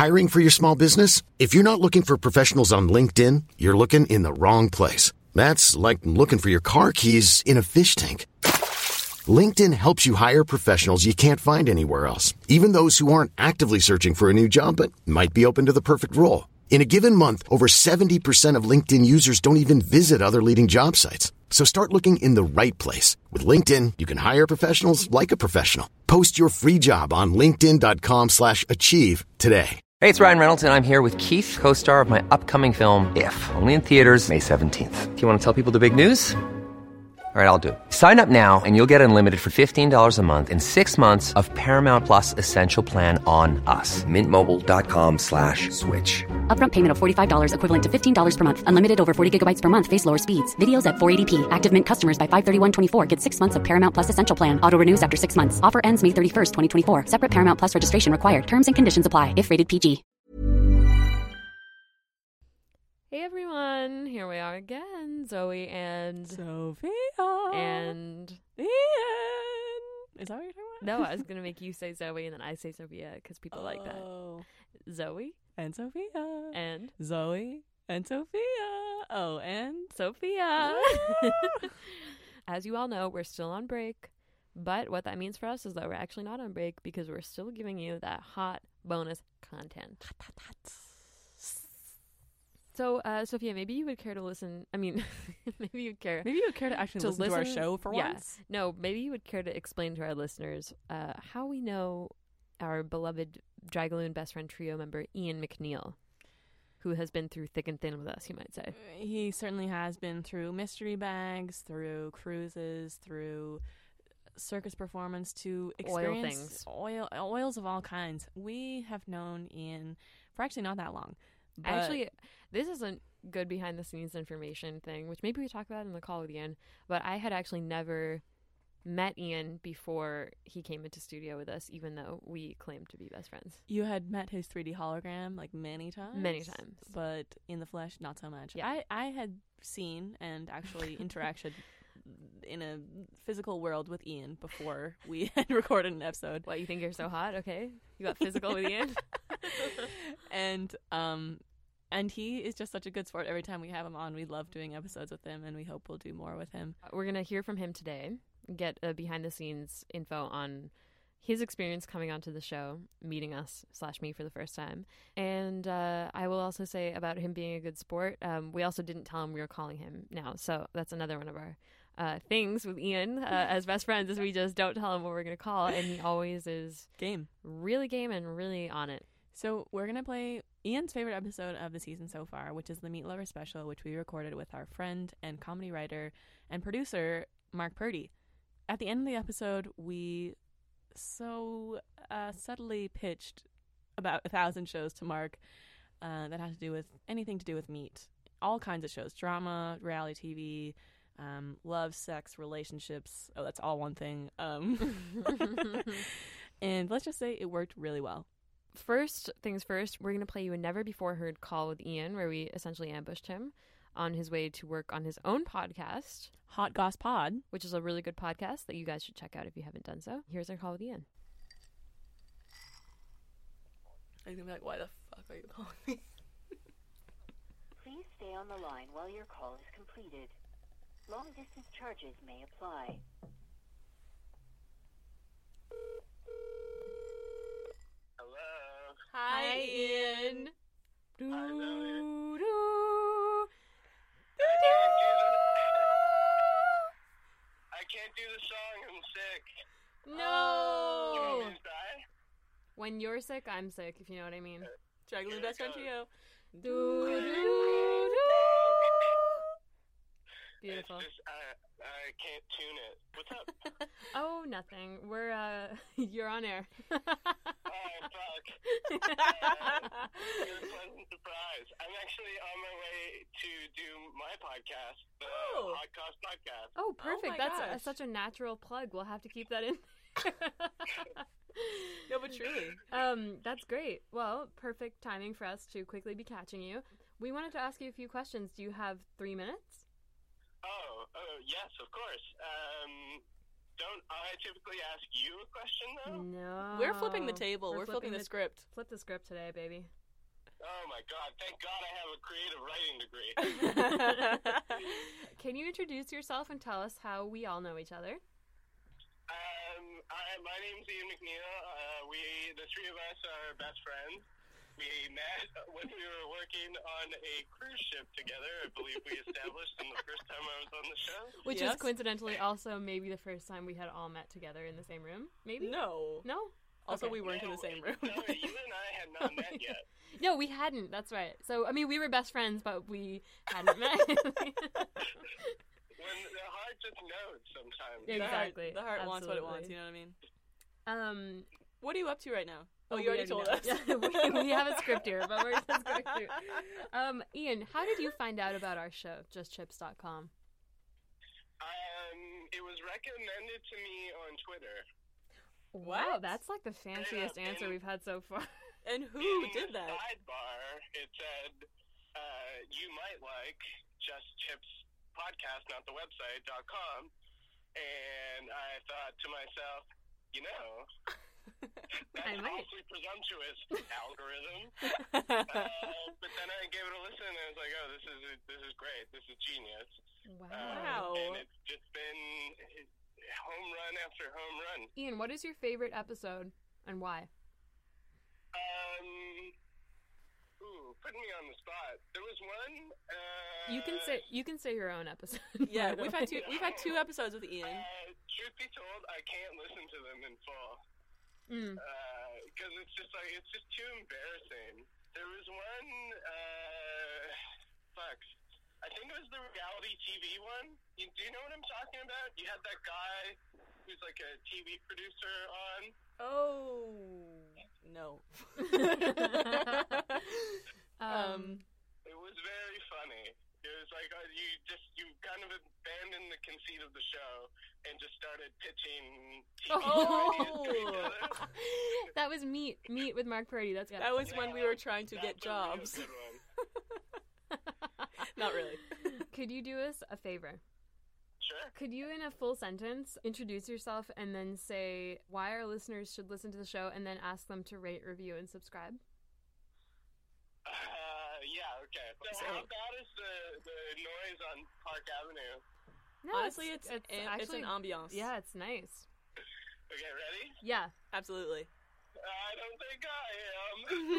Hiring for your small business? If you're not looking for professionals on LinkedIn, you're looking in the wrong place. That's like looking for your car keys in a fish tank. LinkedIn helps you hire professionals you can't find anywhere else, even those who aren't actively searching for a new job but might be open to the perfect role. In a given month, over 70% of LinkedIn users don't even visit other leading job sites. So start looking in the right place. With LinkedIn, you can hire professionals like a professional. Post your free job on linkedin.com/achieve today. Hey, it's Ryan Reynolds, and I'm here with Keith, co-star of my upcoming film, If, only in theaters May 17th. Do you want to tell people the big news? All right, I'll do it. Sign up now and you'll get unlimited for $15 a month and 6 months of Paramount Plus Essential Plan on us. MintMobile.com/switch. Upfront payment of $45 equivalent to $15 per month. Unlimited over 40 gigabytes per month. Face lower speeds. Videos at 480p. Active Mint customers by 531.24 get 6 months of Paramount Plus Essential Plan. Auto renews after 6 months. Offer ends May 31st, 2024. Separate Paramount Plus registration required. Terms and conditions apply if rated PG. Hey everyone, here we are again, Zoe and Sophia and Ian. Is that what you're talking about? No, I was gonna make you say Zoe and then I say Sophia because people like that. Zoe And Sophia and Zoe and Sophia. Oh, and Sophia. As you all know, we're still on break, but what that means for us is that we're actually not on break because we're still giving you that hot bonus content. So, Sophia, maybe you would care to listen. I mean, maybe you would care to actually listen to our show for once. No, maybe you would care to explain to our listeners how we know our beloved Dragaloon best friend trio member Ian McNeil, who has been through thick and thin with us, you might say. He certainly has been through mystery bags, through cruises, through circus performance, to experience oils of all kinds. We have known Ian for actually not that long. Actually, this isn't good behind the scenes information thing, which maybe we talk about in the call with Ian, but I had actually never met Ian before he came into studio with us, even though we claimed to be best friends. You had met his 3D hologram like many times? Many times. But in the flesh, not so much. Yeah. I had seen and actually interacted in a physical world with Ian before we had recorded an episode. What, you think you're so hot? Okay. You got physical with Ian? And he is just such a good sport. Every time we have him on, we love doing episodes with him, and we hope we'll do more with him. We're going to hear from him today, get behind-the-scenes info on his experience coming onto the show, meeting us / me for the first time. And I will also say about him being a good sport, we also didn't tell him we were calling him now. So that's another one of our things with Ian as best friends, is we just don't tell him what we're going to call, and he always is really game and really on it. So we're going to play Ian's favorite episode of the season so far, which is the Meat Lover special, which we recorded with our friend and comedy writer and producer, Mark Purdy. At the end of the episode, we so subtly pitched about 1,000 shows to Mark that had to do with anything to do with meat. All kinds of shows, drama, reality TV, love, sex, relationships. Oh, that's all one thing. And let's just say it worked really well. First things first, we're going to play you a never-before-heard call with Ian, where we essentially ambushed him on his way to work on his own podcast, Hot Goss Pod, which is a really good podcast that you guys should check out if you haven't done so. Here's our call with Ian. I'm going to be like, why the fuck are you calling me? Please stay on the line while your call is completed. Long-distance charges may apply. Hi, Ian. Hi, Zoe. I can't do the song. I'm sick. No. You want me to die? When you're sick, I'm sick, if you know what I mean. Dragaloon best friend trio. Beautiful. It's just, I can't tune it. What's up? Oh, nothing. We're, you're on air. Oh, fuck. You're a pleasant surprise. I'm actually on my way to do my podcast, the Hot Goss Podcast. Oh, perfect. Oh my That's gosh. such a natural plug. We'll have to keep that in. No, but truly. That's great. Well, perfect timing for us to quickly be catching you. We wanted to ask you a few questions. Do you have 3 minutes? Oh, yes, of course. don't I typically ask you a question, though? No. We're flipping the table. We're flipping the script. Flip the script today, baby. Oh, my God. Thank God I have a creative writing degree. Can you introduce yourself and tell us how we all know each other? My name's Ian McNeil. The three of us are best friends. We met when we were working on a cruise ship together. I believe we established in the first time I was on the show. Which is coincidentally also maybe the first time we had all met together in the same room. Maybe? No. No? Also, Okay. we weren't in the same room. No, you and I had not met yet. No, we hadn't. That's right. So, I mean, we were best friends, but we hadn't met. When the heart just knows sometimes. Yeah. Exactly. The heart wants what it wants, Absolutely. you know what I mean? What are you up to right now? Oh, we you already told know. us. Yeah, we have a script here, but we're just going through. Ian, how did you find out about our show, JustChips.com? It was recommended to me on Twitter. Wow, What? that's like the fanciest answer we've had so far. And who In did the that? sidebar, it said, you might like Just Chips Podcast, not the website.com. And I thought to myself, you know, I that's might. awfully presumptuous algorithm. But then I gave it a listen and I was like, oh, this is great. This is genius. Wow. And it's just been home run after home run. Ian, what is your favorite episode and why? Putting me on the spot. There was one. You can say your own episode. Yeah, by the we've way. had two episodes with Ian. Truth be told, I can't listen to them in full because it's just too embarrassing. There was one. I think it was the reality TV one. Do you know what I'm talking about? You had that guy who's like a TV producer on. Oh, no. It was very funny. It was like you kind of abandoned the conceit of the show and just started pitching TV ideas to each other. That was Meet with Mark Purdy. That was when we were trying to get That's a real jobs. good one. Not really. Could you do us a favor? Sure. Could you, in a full sentence, introduce yourself and then say why our listeners should listen to the show and then ask them to rate, review, and subscribe? Yeah, okay. So how bad is the noise on Park Avenue? No, Honestly, it's an ambiance. Yeah, it's nice. Okay, ready? Yeah. Absolutely. I don't think I am.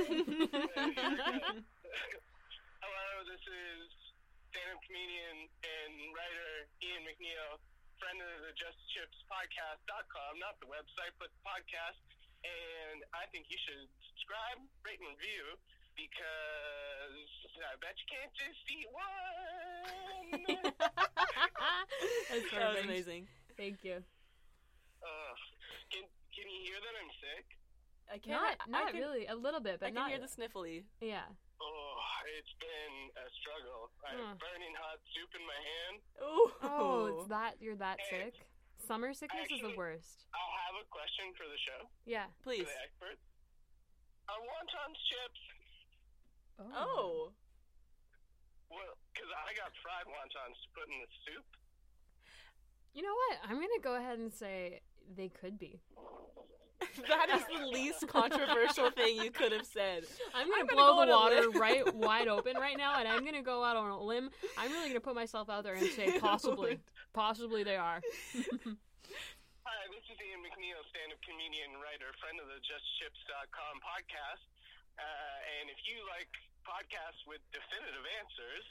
Hello, this is stand-up comedian and writer Ian McNeil, friend of the Just Chips Podcast.com, not the website, but the podcast. And I think you should subscribe, rate, and review, because I bet you can't just eat one. That's That was perfect. amazing. Thank you. Can you hear that I'm sick? I can't. Not really. A little bit, I but can not. hear the sniffly. Yeah. Oh, it's been a struggle. I have burning hot soup in my hand. Ooh. Oh, it's that you're that And sick. Summer sickness is the actually- worst. I have a question for the show, Yeah. Please. for the experts. Are wontons chips? Oh. Well, because I got fried wontons to put in the soup. You know what? I'm gonna go ahead and say they could be. That is the least controversial thing you could have said. I'm gonna go blow on the a water limb. right wide open right now, and I'm gonna go out on a limb. I'm really gonna put myself out there and say possibly they are. Hi, this is Ian McNeil, stand-up comedian, writer, friend of the JustChips.com podcast. And if you like podcasts with definitive answers,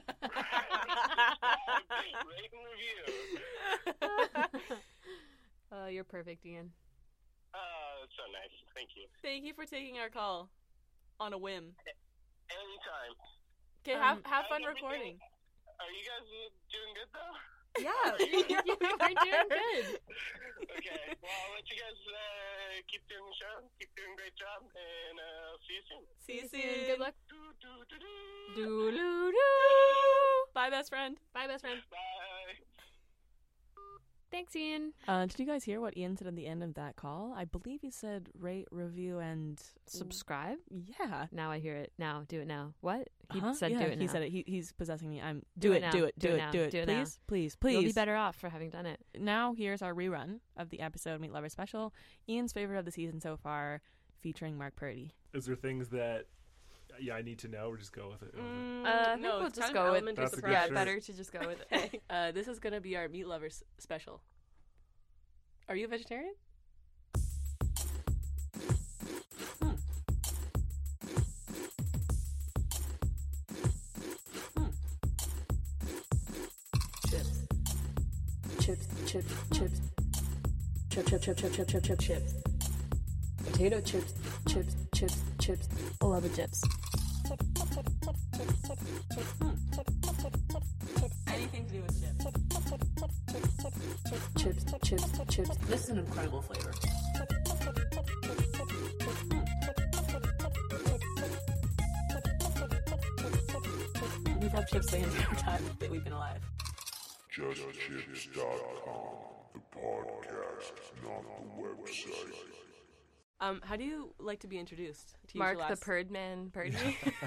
rate and review. You're perfect, Ian. That's so nice. Thank you. Thank you for taking our call on a whim. Anytime. Okay, have fun How's recording. everything? Are you guys doing good, though? Yeah, we're doing good. Okay, well, I'll let you guys keep doing the show. Keep doing a great job, and see you soon. See you soon. Good luck. Do-do-do-do. Doo-doo-doo. Bye, best friend. Bye, best friend. Bye. Thanks, Ian. Did you guys hear what Ian said at the end of that call? I believe he said rate, review, and Subscribe? Yeah. Now I hear it. Now. Do it now. What? He Uh-huh. said Yeah, do it now. He said it. He's possessing me. Do it now. Do it. Do it now. Do it. Do it now. Please. You'll be better off for having done it. Now here's our rerun of the episode Meat Lover Special. Ian's favorite of the season so far, featuring Mark Purdy. Is there things that I need to know, or just go with it? I think no, we'll it's just kind of go with element That's of a good surprise. shirt. better to just go with it. This is going to be our Meat Lovers special. Are you a vegetarian? Chips. Potato chips. I love the chips. Anything to do with chips. Chips. This is an incredible flavor. We've had chips the entire time that we've been alive. JustChips.com, the podcast, not the website. How do you like to be introduced? To Mark use your the last... Purdman Purdy.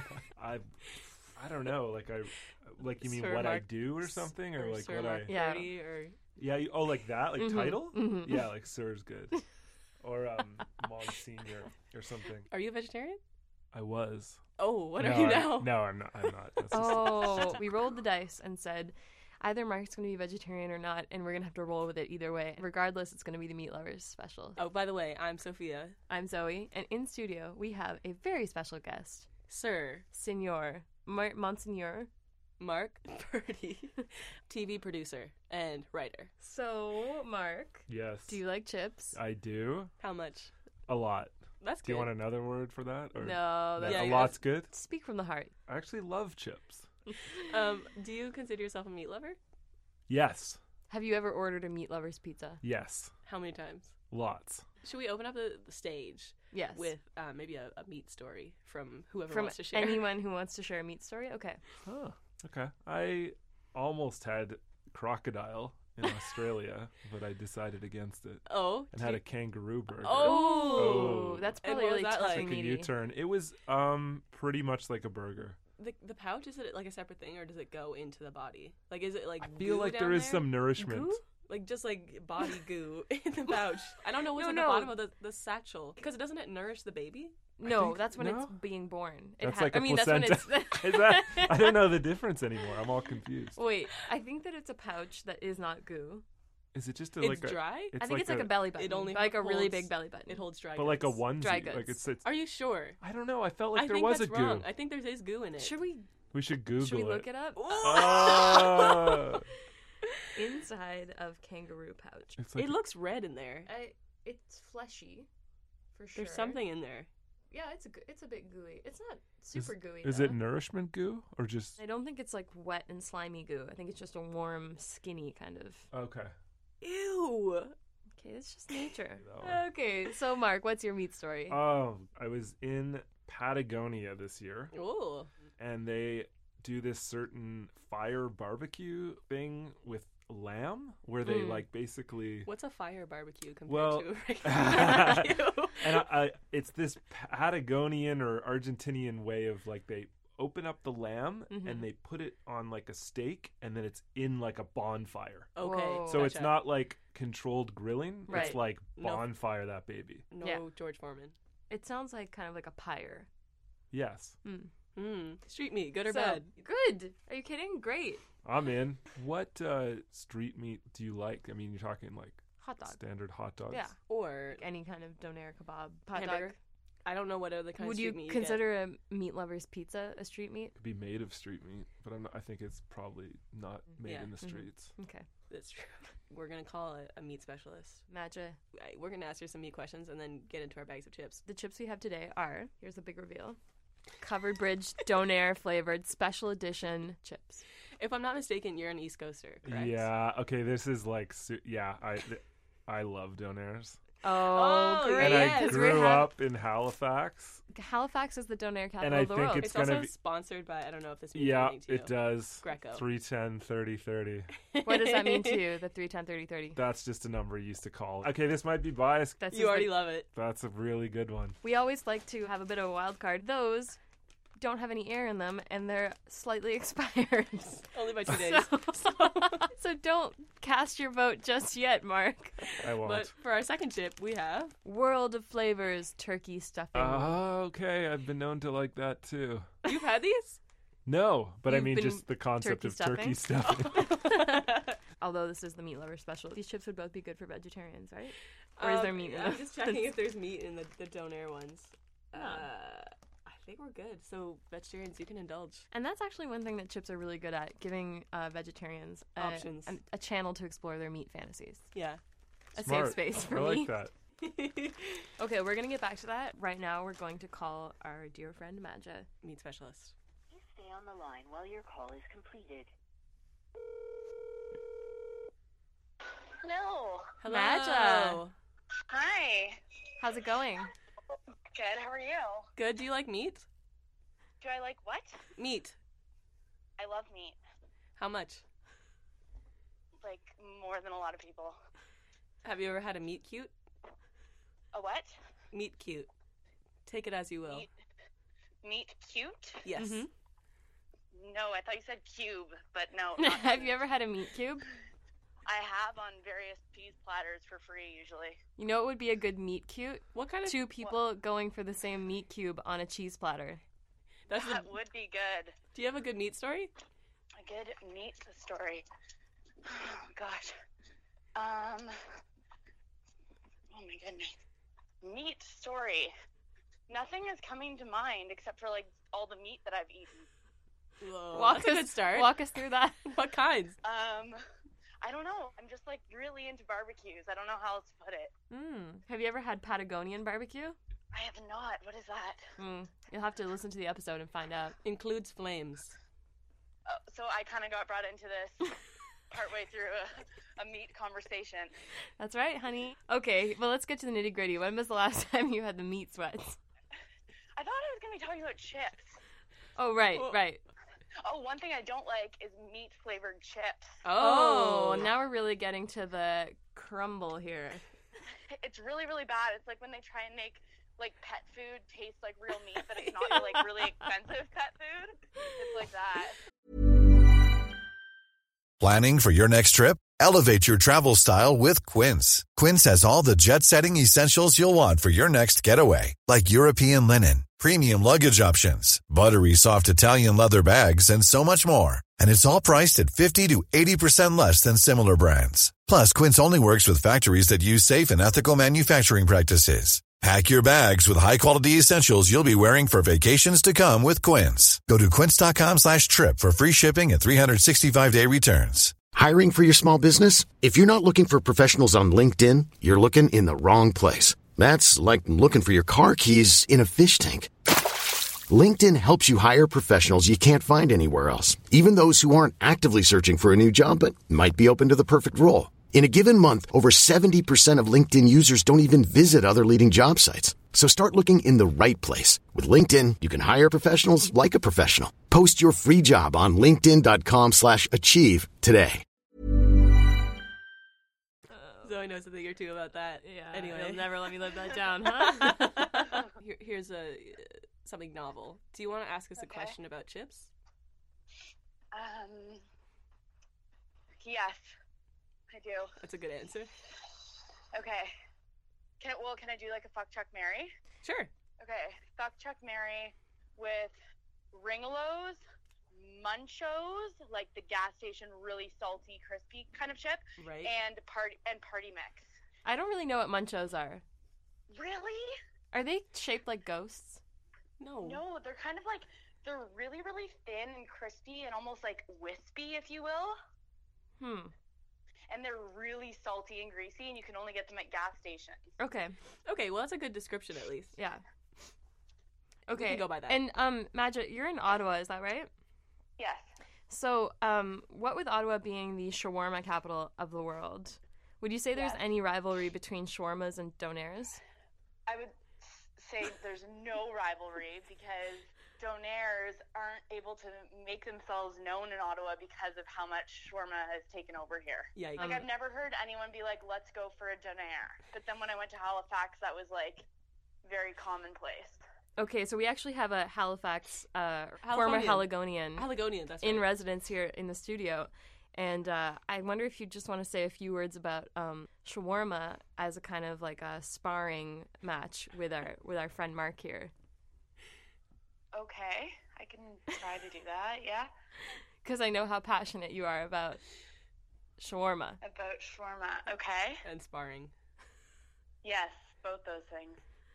I don't know. Like you mean Sir what I Mark- do or something, or like Sir what Mark I? Yeah. Purdy, or Like that, like title. Mm-hmm. Yeah, like Sir's good, or Monsignor or something. are you a vegetarian? I was. Oh, what No, are you I- now? No, I'm not. I'm not. That's just- Oh, we rolled the dice and said either Mark's going to be vegetarian or not, and we're going to have to roll with it either way. Regardless, it's going to be the Meat Lovers special. Oh, by the way, I'm Sophia. I'm Zoe, and in studio we have a very special guest, Sir Senor Monsignor. Mark Purdy, TV producer and writer. So, Mark, Yes. do you like chips? I do How much? a lot. That's Do you good. want another word for that? Or No, that's Yeah, a you're- lot's good. speak from the heart. I actually love chips. Do you consider yourself a meat lover? Yes. Have you ever ordered a Meat Lovers pizza? Yes. How many times? Lots. Should we open up the stage Yes. with maybe a meat story from whoever from wants to share? anyone who wants to share a meat story? Okay. Oh, okay. I almost had crocodile in Australia, but I decided against it Oh, and had a kangaroo burger. Oh, Oh. that's And probably what was really that tough like? and Took a meaty. U-turn. It was pretty much like a burger. the pouch, is it like a separate thing or does it go into the body? Like, is it like I feel goo like down there is there? some nourishment. Goo? Like just like body goo in the pouch. I don't know what's No, at no. the bottom of the satchel. Because doesn't it nourish the baby? No, think- that's when it's no? being born. It That's like a I mean, placenta. that's when it's. Is that? I don't know the difference anymore. I'm all confused. Wait, I think that it's a pouch that is not goo. Is it just It's like a dry? It's I think it's like a belly button. It only like a really holds- big belly button. It holds dry but like a goods. onesie. Dry goods. Like it's. Are you sure? I don't know. I felt like I there think was that's a goo. wrong. I think there's goo in it. Should we? We should Google Should we it. look it up? Oh. Inside of kangaroo pouch. It's like It looks red in there. It's fleshy, for sure. There's something in there. Yeah, it's a bit gooey. It's not super gooey. Is though. it nourishment goo or just I don't think it's like wet and slimy goo. I think it's just a warm, skinny kind of. okay? Ew. Okay, it's just nature. No. Okay, so Mark, what's your meat story? Oh, I was in Patagonia this year, Ooh. and they do this certain fire barbecue thing with lamb, where they like basically. What's a fire barbecue compared Well, to a regular barbecue? And it's this Patagonian or Argentinian way of like they open up the lamb and they put it on like a steak and then it's in like a bonfire. Okay. Whoa. So it's gotcha. not like controlled grilling. Right. It's like No. bonfire that baby. No Yeah. George Foreman. It sounds like kind of like a pyre. Yes. Street meat, good or So, bad? Good. Are you kidding? Great. I'm in. What street meat do you like? I mean, you're talking like Hot dog. standard hot dogs. Yeah. Or Any kind of doner kebab. Hot hamburger? dog. I don't know what other kind Would of you street meat consider a meat lover's pizza a street meat? Could be made of street meat, but I think it's probably not made Yeah. in the streets. Okay. That's true. We're going to call it a meat specialist. Magi. We're going to ask you some meat questions and then get into our bags of chips. The chips we have today are, here's a big reveal, Covered Bridge Donair flavored special edition chips. If I'm not mistaken, you're an East Coaster, correct? Yeah. Okay. This is like I love donairs. Oh, great. And I 'Cause grew up in Halifax. Halifax is the donair capital And I of the think world. it's It's gonna also be- sponsored by, I don't know if this means Yeah, anything to you. it does. Greco. 310 30 30. What does that mean to you, the 310 30 30? That's just a number you used to call. Okay, this might be biased. That's You just already like- love it. That's a really good one. We always like to have a bit of a wild card. Those don't have any air in them, and they're slightly expired. Only by 2 days. So don't cast your vote just yet, Mark. I won't. But for our second chip, we have... World of Flavors turkey stuffing. Okay, I've been known to like that too. You've had these? No, but I You've mean been just the concept turkey of turkey stuffing? stuffing. Although this is the meat lover special. These chips would both be good for vegetarians, right? Or is there meat in I'm them? just checking if there's meat in the donair ones. I think we're good. So vegetarians, you can indulge. And that's actually one thing that chips are really good at, giving vegetarians Options. a channel to explore their meat fantasies. Yeah. A Smart. safe space for I me. like that. Okay, we're going to get back to that. Right now, we're going to call our dear friend Madja. Meat specialist. Please stay on the line while your call is completed. Hello. Hello. Madja. Hi. How's it going? Good. How are you? Good. Do you like meat? Do I like what? Meat. I love meat. How much? Like, more than a lot of people. Have you ever had a meat cute? A what? Meat cute. Take it as you will. Meat cute? Yes. Mhm. No, I thought you said cube, but no. Not Have cute. you ever had a meat cube? I have on various cheese platters for free, usually. You know what would be a good meat cute? What kind of... Two people going for the same meat cube on a cheese platter. That's That would be good. Do you have a good meat story? A good meat story. Oh, gosh. Oh, my goodness. Meat story. Nothing is coming to mind except for, like, all the meat that I've eaten. Whoa, that's a good start. Walk us through that. What kinds? I don't know. I'm just, like, really into barbecues. I don't know how else to put it. Have you ever had Patagonian barbecue? I have not. What is that? You'll have to listen to the episode and find out. Includes flames. So I kind of got brought into this partway through a meat conversation. That's right, honey. Okay, well, let's get to the nitty-gritty. When was the last time you had the meat sweats? I thought I was going to be talking about chips. Oh, right, right. Oh, one thing I don't like is meat-flavored chips. Oh, now we're really getting to the crumble here. It's really, really bad. It's like when they try and make, like, pet food taste like real meat, but it's not, like, really expensive pet food. It's like that. Planning for your next trip? Elevate your travel style with Quince. Quince has all the jet-setting essentials you'll want for your next getaway, like European linen, premium luggage options, buttery soft Italian leather bags, and so much more. And it's all priced at 50 to 80% less than similar brands. Plus, Quince only works with factories that use safe and ethical manufacturing practices. Pack your bags with high-quality essentials you'll be wearing for vacations to come with Quince. Go to quince.com/trip for free shipping and 365-day returns. Hiring for your small business? If you're not looking for professionals on LinkedIn, you're looking in the wrong place. That's like looking for your car keys in a fish tank. LinkedIn helps you hire professionals you can't find anywhere else, even those who aren't actively searching for a new job but might be open to the perfect role. In a given month, over 70% of LinkedIn users don't even visit other leading job sites. So start looking in the right place. With LinkedIn, you can hire professionals like a professional. Post your free job on linkedin.com/achieve today. Zoe knows a thing or two about that. Yeah, Anyway. you'll never let me live that down, huh? Here's something novel. Do you want to ask us a question about chips? Yes, I do. That's a good answer. Okay. Can I do like a fuck Chuck Mary? Sure. Okay, fuck Chuck Mary with Ringalos, Munchos, like the gas station really salty, crispy kind of chip, right? And party mix. I don't really know what munchos are. Really? Are they shaped like ghosts? No. No, they're kind of like, they're really, really thin and crispy and almost like wispy, if you will. And they're really salty and greasy, and you can only get them at gas stations. Okay, well, that's a good description at least. Yeah. Okay. We can go by that. And, Madja, you're in Ottawa, is that right? Yes. So, what with Ottawa being the shawarma capital of the world, Would you say there's any rivalry between shawarmas and donairs? I would say there's no rivalry because donairs aren't able to make themselves known in Ottawa because of how much shawarma has taken over here. Yeah, like I've never heard anyone be like, let's go for a donair. But then when I went to Halifax, that was like very commonplace. Okay, so we actually have a Halifax former Haligonian that's right. in residence here in the studio. And I wonder if you just want to say a few words about shawarma as a kind of like a sparring match with our friend Mark here. Okay, I can try to do that, yeah. Because I know how passionate you are about shawarma. About shawarma, okay. And sparring. Yes, both those things.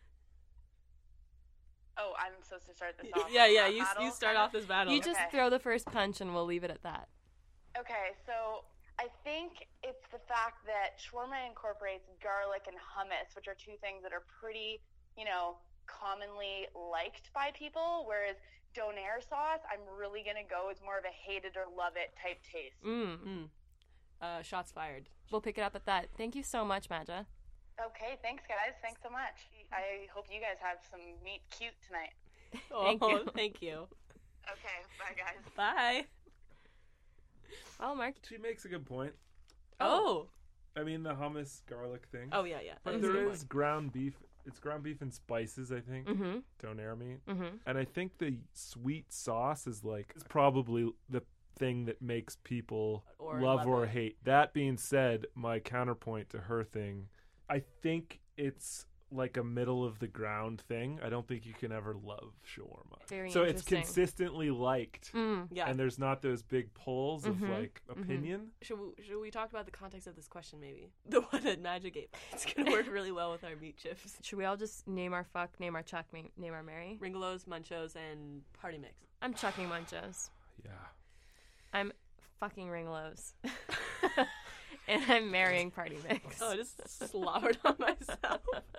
Oh, I'm supposed to start this off. Yeah, you start off this battle. You just throw the first punch and we'll leave it at that. Okay, so I think it's the fact that shawarma incorporates garlic and hummus, which are two things that are pretty, commonly liked by people, whereas donair sauce, I'm really going to go with more of a hate it or love it type taste. Shots fired. We'll pick it up at that. Thank you so much, Madja. Okay, thanks, guys. Thanks so much. I hope you guys have some meat cute tonight. Thank you. Okay, bye, guys. Bye. Well, Mark. She makes a good point. Oh. I mean, the hummus garlic thing. Oh, yeah. But there is ground beef. It's ground beef and spices, I think. Mm-hmm. Donair meat. Mm-hmm. And I think the sweet sauce is probably the thing that makes people love or hate. That being said, my counterpoint to her thing, I think it's like a middle of the ground thing. I don't think you can ever love shawarma. Very so it's interesting. consistently liked. Yeah. And there's not those big pulls of opinion. Should we talk about the context of this question maybe? The one that Madja gave. It's going to work really well with our meat chips. Should we all just name our fuck, name our chuck, name our marry? Ringolos, Munchos, and Party Mix. I'm chucking Munchos. Yeah. I'm fucking Ringolos. And I'm marrying Party Mix. Oh, I just slobbered on myself.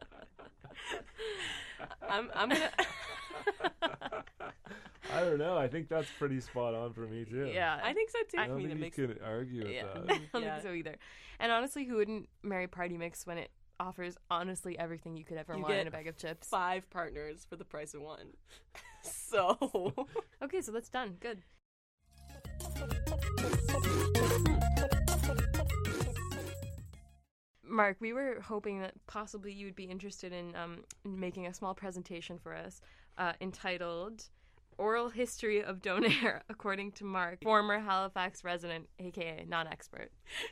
I'm gonna. I don't know. I think that's pretty spot on for me too. Yeah, I think so too. I don't think you could argue with that. I don't think so either. And honestly, who wouldn't marry Party Mix when it offers honestly everything you could ever want in a bag of chips? 5 partners for the price of 1. So okay, so that's done. Good. Mark, we were hoping that possibly you would be interested in making a small presentation for us entitled Oral History of Donair, according to Mark, former Halifax resident, a.k.a. non-expert.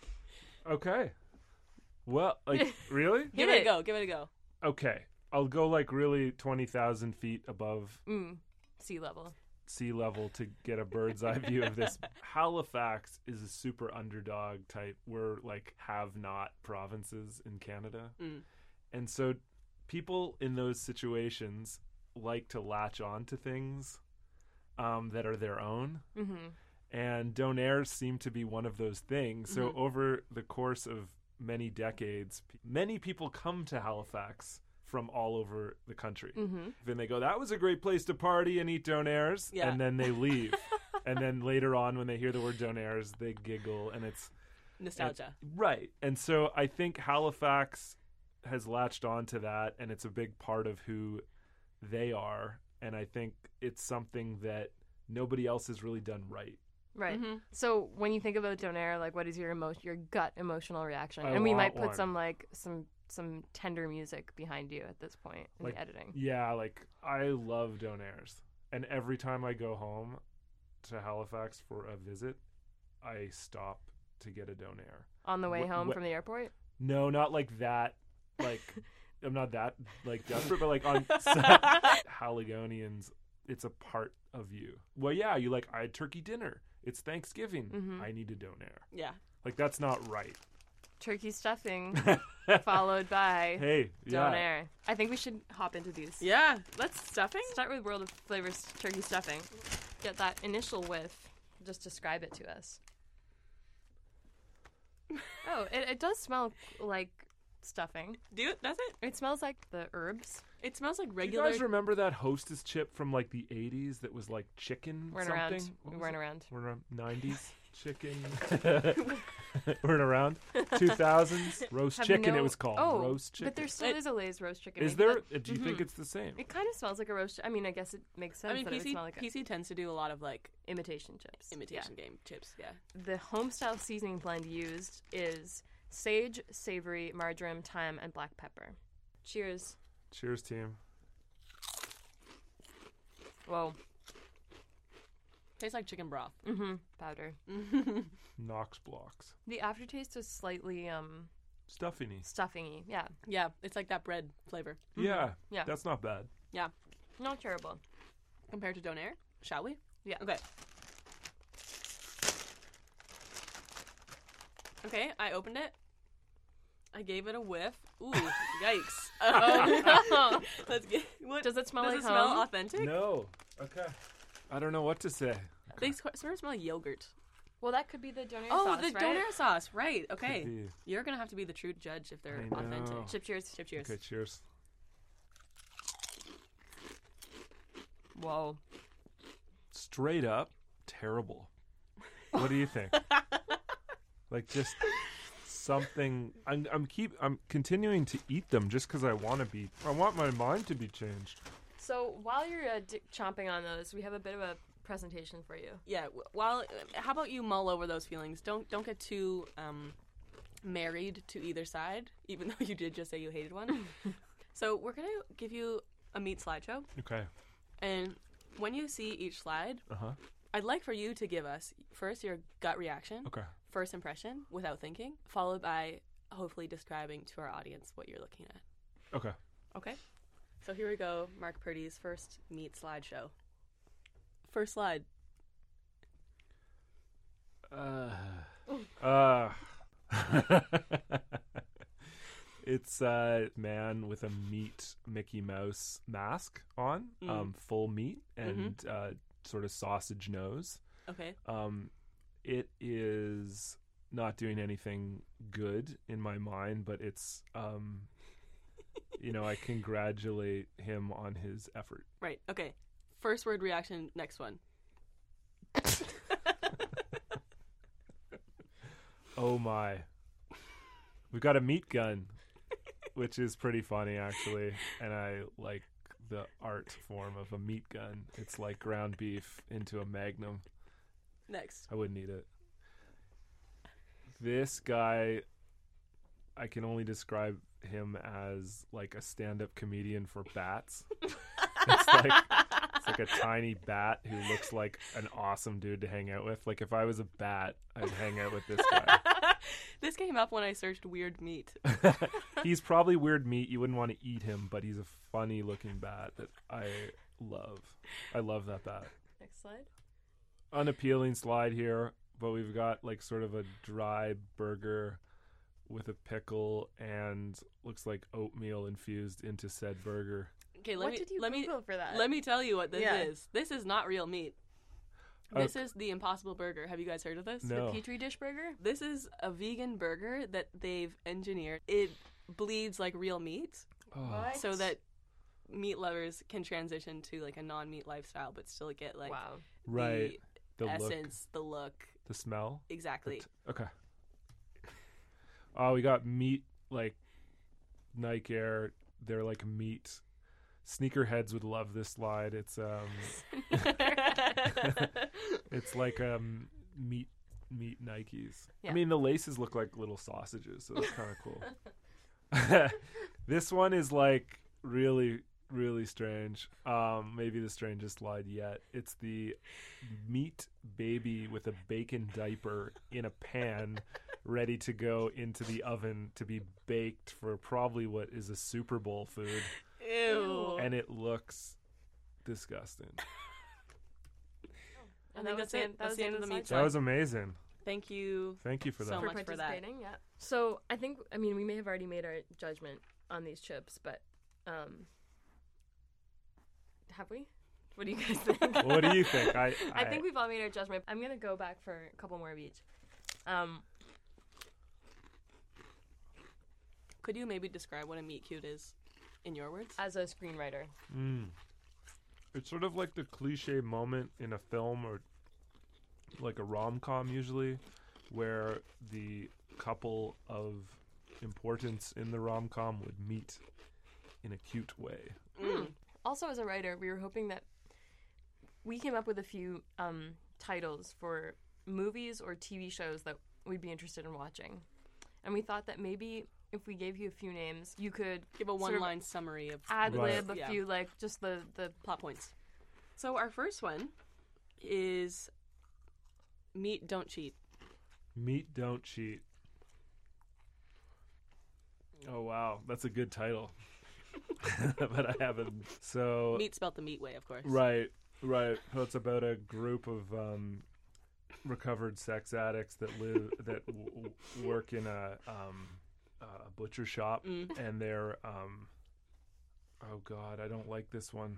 Okay. Well, really? Give it a go. Okay. I'll go really 20,000 feet above sea level to get a bird's eye view of this. Halifax is a super underdog type. We're have-not provinces in Canada. And so people in those situations like to latch on to things that are their own. Mm-hmm. And donairs seem to be one of those things. So over the course of many decades, many people come to Halifax from all over the country. And they go, that was a great place to party and eat donairs. Yeah. And then they leave. And then later on, when they hear the word donairs, they giggle. And it's nostalgia. Right. And so I think Halifax has latched on to that, and it's a big part of who they are. And I think it's something that nobody else has really done right. Right. So when you think about donair, what is your gut emotional reaction? And we might put some tender music behind you at this point in the editing. Yeah, I love donairs. And every time I go home to Halifax for a visit, I stop to get a donair. On the way home from the airport? No, not like that. I'm not that desperate, but on Haligonians, it's a part of you. Well, yeah, I had turkey dinner. It's Thanksgiving. I need a donair. Yeah. That's not right. Turkey stuffing followed by donair. I think we should hop into these. Yeah, let's stuffing. Start with World of Flavors turkey stuffing. Get that initial whiff. Just describe it to us. Oh, it does smell like stuffing. Does it? It smells like the herbs. It smells like regular. Do you guys remember that Hostess chip from the 80s that was chicken We weren't around. We're around 90s. chicken. Weren't around. 2000s roast Have chicken. no- It was called roast chicken. But there still is a Lay's roast chicken. Is Maybe there? that- Do you think it's the same? It kind of smells like a roast. I mean, I guess it makes sense. I mean, that it would PC smell like PC tends to do a lot of like imitation chips. imitation game chips. Yeah. The homestyle seasoning blend used is sage, savory, marjoram, thyme, and black pepper. Cheers. Cheers, team. Whoa. Tastes like chicken broth. Mm-hmm. Powder. Knox blocks. The aftertaste is slightly Stuffing-y. stuffing-y. Yeah. Yeah, it's like that bread flavor. Yeah. Yeah. That's not bad. Yeah. Not terrible. Compared to Donair, shall we? Yeah. Okay. Okay, I opened it. I gave it a whiff. Ooh, yikes. Oh, Let's get. What Does it smell does like it smell home? authentic? No. Okay. I don't know what to say. They sort of smell like yogurt. Well, that could be the donair Oh, sauce, the right? Donair sauce. Right. Okay. Could be. You're gonna have to be the true judge if they're I know. authentic. Chip cheers. Chip cheers. Okay, cheers. Whoa. Straight up terrible. What do you think? Like just something. I'm continuing to eat them just because I want my mind to be changed. So while you're chomping on those, we have a bit of a presentation for you. Yeah. Well, how about you mull over those feelings? Don't get too married to either side, even though you did just say you hated one. So we're gonna give you a meat slideshow, Okay. and when you see each slide, I'd like for you to give us first your gut reaction, Okay. first impression without thinking, followed by hopefully describing to our audience what you're looking at. Okay. Okay. So here we go, Mark Purdy's first meat slideshow. First slide. It's a man with a meat Mickey Mouse mask on, full meat and sort of sausage nose. Okay. It is not doing anything good in my mind, but it's I congratulate him on his effort. Right. Okay. First word reaction, next one. Oh my. We've got a meat gun, which is pretty funny actually, and I like the art form of a meat gun. It's like ground beef into a Magnum. Next. I wouldn't eat it. This guy, I can only describe him as like a stand-up comedian for bats. It's like a tiny bat who looks like an awesome dude to hang out with. Like if I was a bat, I'd hang out with this guy. This came up when I searched weird meat. He's probably weird meat. You wouldn't want to eat him, but he's a funny looking bat that I love. I love that bat. Next slide. Unappealing slide here, but we've got like sort of a dry burger with a pickle and looks like oatmeal infused into said burger. Okay, What did you Google for that? Let me tell you what this Yeah. is. This is not real meat. This is the Impossible Burger. Have you guys heard of this? No. The Petri dish burger? This is a vegan burger that they've engineered. It bleeds like real meat, What? so that meat lovers can transition to like a non-meat lifestyle, but still get like Wow. Right. the The essence, the look. The smell. Exactly. Okay. Oh, we got meat like Nike Air. They're like meat. Sneakerheads would love this slide. It's it's like meat Nikes. Yeah. I mean, the laces look like little sausages, so that's kind of cool. This one is like really, really strange. Maybe the strangest slide yet. It's the meat baby with a bacon diaper in a pan, ready to go into the oven to be baked for probably what is a Super Bowl food. Ew. And it looks disgusting. I think that's it. That's the end of the meat That slide. was amazing. Thank you. Thank you for that. So For much for that. participating, yeah. So I think, we may have already made our judgment on these chips, but have we? What do you guys think? What do you think? I think we've all made our judgment. I'm gonna go back for a couple more of each. Could you maybe describe what a meat cute is in your words? As a screenwriter, It's sort of like the cliche moment in a film or like a rom-com usually, where the couple of importance in the rom-com would meet in a cute way. Also, as a writer, we were hoping that we came up with a few titles for movies or TV shows that we'd be interested in watching. And we thought that maybe if we gave you a few names, you could give a one-line summary of ad-lib a few, like, just the plot points. So our first one is Meet, Don't Cheat. Meet, Don't Cheat. Oh, wow. That's a good title. But I haven't. So Meat spelt the meat way, of course. Right. So it's about a group of recovered sex addicts that work in a butcher shop, and they're oh God, I don't like this one.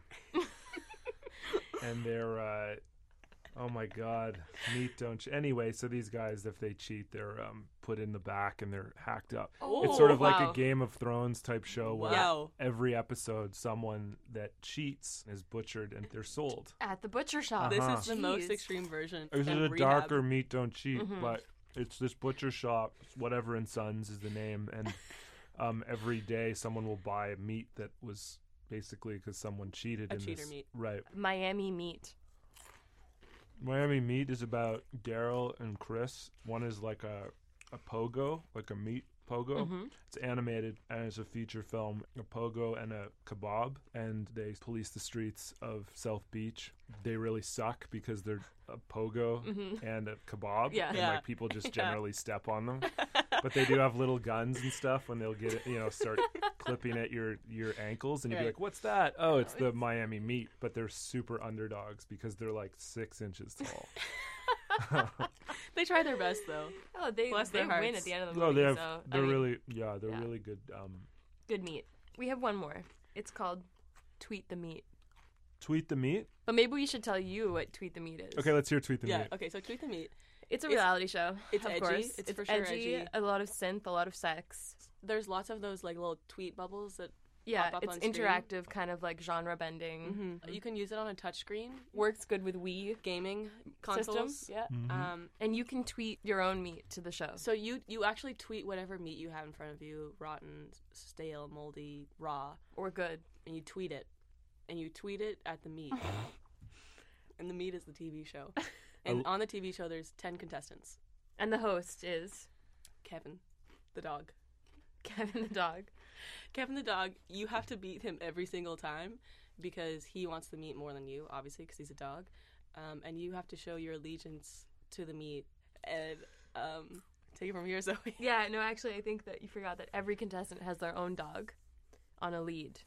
And they're oh my God, meat don't cheat. Anyway, so these guys, if they cheat, they're put in the back and they're hacked up. It's sort of like a Game of Thrones type show where every episode someone that cheats is butchered and they're sold at the butcher shop. This is the most extreme version. This is a darker Meat Don't Cheat, but it's this butcher shop, Whatever and Sons is the name, and every day someone will buy meat that was basically because someone cheated in cheater this. Meat. Right. Miami Meat. Miami Meat is about Daryl and Chris. One is like a pogo, like a meat pogo. It's animated and it's a feature film, a pogo and a kebab, and they police the streets of South Beach. They really suck because they're a pogo and a kebab, and like people just generally step on them. But they do have little guns and stuff when they'll get it, start clipping at your ankles, and you'll be like, "What's that?" Oh, it's the Miami Meat. But they're super underdogs because they're like 6 inches tall. They try their best though. Oh, they win at the end of the No, movie. they're really good. Good meat. We have one more. It's called Tweet the Meat. Tweet the Meat? But maybe we should tell you what Tweet the Meat is. Okay, let's hear Tweet the Meat. Yeah, okay, so Tweet the Meat. It's a reality show. It's of edgy. course. It's for sure edgy. A lot of synth, a lot of sex. There's lots of those like little tweet bubbles that pop up it's on screen. interactive, kind of like genre bending. You can use it on a touchscreen. Works good with Wii gaming consoles. Systems. Yeah. And you can tweet your own meat to the show. So you actually tweet whatever meat you have in front of you, rotten, stale, moldy, raw, or good, and you tweet it. And you tweet it at the meat. And the meat is the TV show. And on the TV show there's 10 contestants. And the host is Kevin, the dog. Kevin the dog. Kevin the dog, you have to beat him every single time because he wants the meat more than you, obviously, because he's a dog. And you have to show your allegiance to the meat. And take it from here, Zoe. Yeah, no, actually, I think that you forgot that every contestant has their own dog on a lead.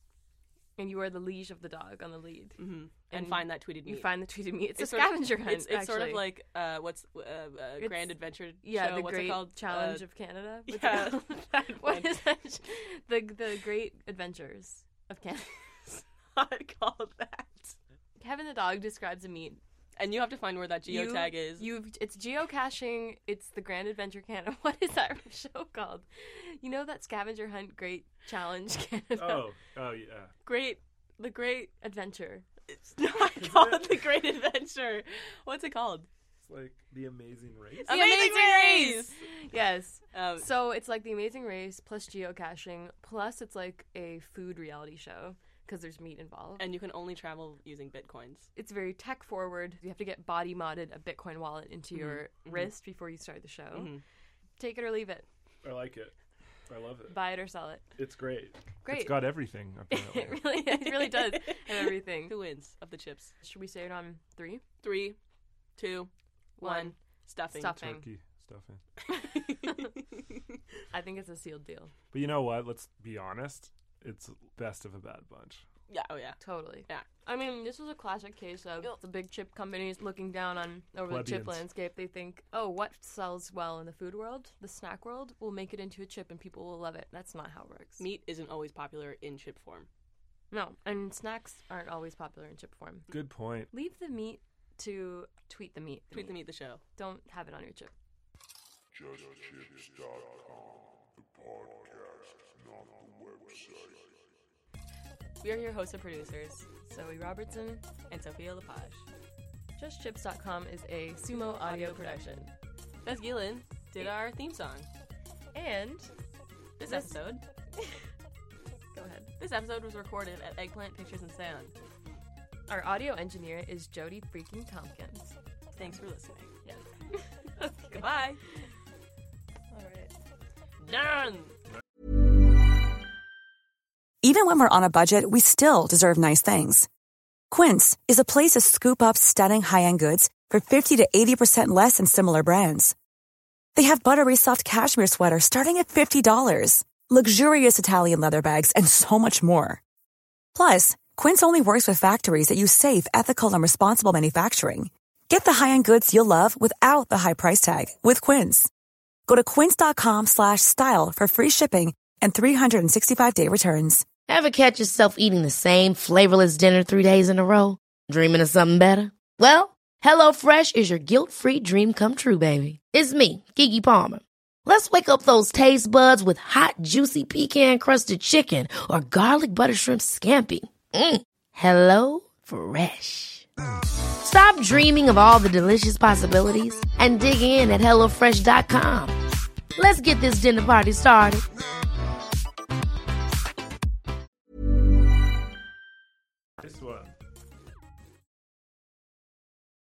And you are the liege of the dog on the lead. And find that tweeted meat. You find the tweeted meat. It's a scavenger hunt, It's sort of like, what's Grand Adventure yeah, show? The What's Great it called? Challenge of Canada? What's what is that? The Great Adventures of Canada. It's not called that. Kevin the dog describes a meat. And you have to find where that geotag is. It's geocaching. It's the Grand Adventure Canada. What is that show called? You know that scavenger hunt Great Challenge Canada? Oh yeah. The Great Adventure. It's not called The Great Adventure. What's it called? It's like The Amazing Race. The Amazing Race! Yes. So it's like The Amazing Race plus geocaching plus it's like a food reality show. Because there's meat involved. And you can only travel using Bitcoins. It's very tech forward. You have to get body modded a Bitcoin wallet into your wrist before you start the show. Take it or leave it. I like it. I love it. Buy it or sell it. It's great. Great. It's got everything, apparently. it really does have everything. Who wins of the chips? Should we say it on 3? 3, 2, 1. Stuffing. Turkey stuffing. I think it's a sealed deal. But you know what? Let's be honest. It's best of a bad bunch. Yeah, oh yeah. Totally. Yeah. I mean, this is a classic case of the big chip companies looking down on over Plebeians. the chip landscape. They think, oh, what sells well in the food world, the snack world, we'll make it into a chip and people will love it. That's not how it works. Meat isn't always popular in chip form. No, and snacks aren't always popular in chip form. Good point. Leave the meat to Tweet the Meat. Tweet the Meat, the show. Don't have it on your chip. JustChips.com, the podcast, not the website. We are your hosts and producers, Zoe Robertson and Sophia Lepage. JustChips.com is a Sumo audio production. Beth Gillen did our theme song. And this episode... Go ahead. This episode was recorded at Eggplant Pictures and Sound. Our audio engineer is Jody freaking Tompkins. Thanks for listening. Yeah. Okay. Goodbye. All right. Done! Even when we're on a budget, we still deserve nice things. Quince is a place to scoop up stunning high-end goods for 50 to 80% less than similar brands. They have buttery soft cashmere sweaters starting at $50, luxurious Italian leather bags, and so much more. Plus, Quince only works with factories that use safe, ethical, and responsible manufacturing. Get the high-end goods you'll love without the high price tag with Quince. Go to quince.com/style for free shipping and 365-day returns. Ever catch yourself eating the same flavorless dinner 3 days in a row? Dreaming of something better? Well, HelloFresh is your guilt-free dream come true, baby. It's me, Keke Palmer. Let's wake up those taste buds with hot, juicy pecan-crusted chicken or garlic butter shrimp scampi. Hello Fresh. Stop dreaming of all the delicious possibilities and dig in at HelloFresh.com. Let's get this dinner party started.